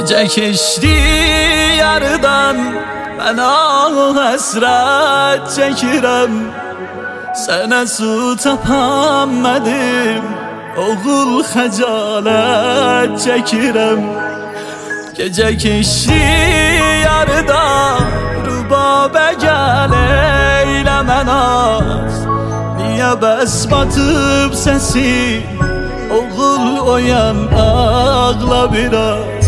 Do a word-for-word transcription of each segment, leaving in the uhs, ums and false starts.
Gece keçti yarıdan, ben ah hasret çekirəm. Sənə su tapamadım, oğul xəcalət çəkirəm. Gece keçdi yarıdan, rübabə gəl eyləmə naz. Niyə bəs batıb səsin, oğul oyan ağla biraz.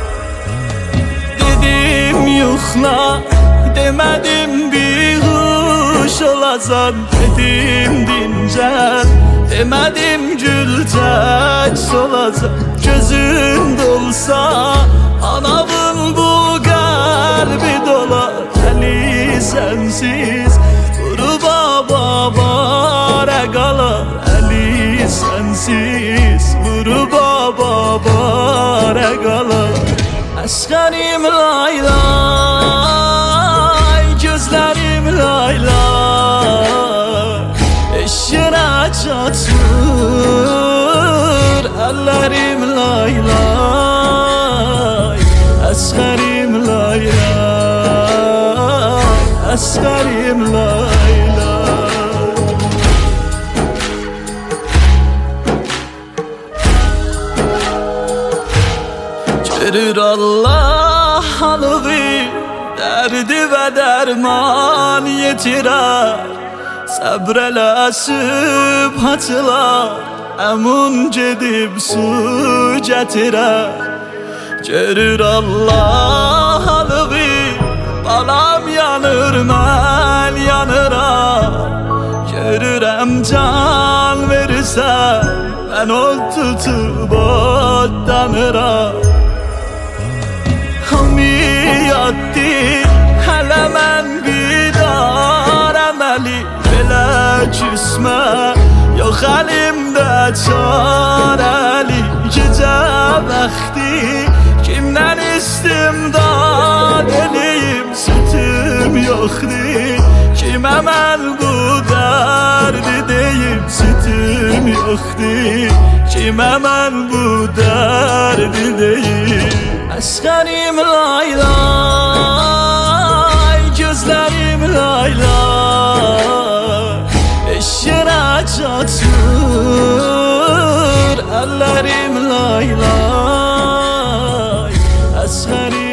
Dedim yuxla, demədim bir huş olasan. Dedim dincəl, demədim gül tək solasan. Gözün dolsa, anavın bu qəlbi dolar. Əli sənsiz, rübaba barə qalar. Əli sənsiz, rübaba barə qalar. Əsqərim laylay, gözlərim laylay. Eşirə çatır, əllərim laylay. Əsqərim laylay, əsqərim laylay. Görür Allah halığı, derdi ve derman yetirer. Səbr elə sübhatlar, əmun gedib su gətirər. Görür Allah halığı, balam yanır, mən yanıram. Görürəm can verirsən, mən od tutub odlanıram. Hamiyatdi, hələ mən bidarəm əli. Belə küsmə, yox əlimdə çarəli. Gecə bəxti, kimdən istimdad eləyim. Sütüm yoxdur, kimə mən bu dərdi deyim. Sütüm yoxdur, kimə mən bu dərdi deyim. Əsqərim laylay, gözlərim laylay. Eşirə çatır, əllərim laylay. Əsqərim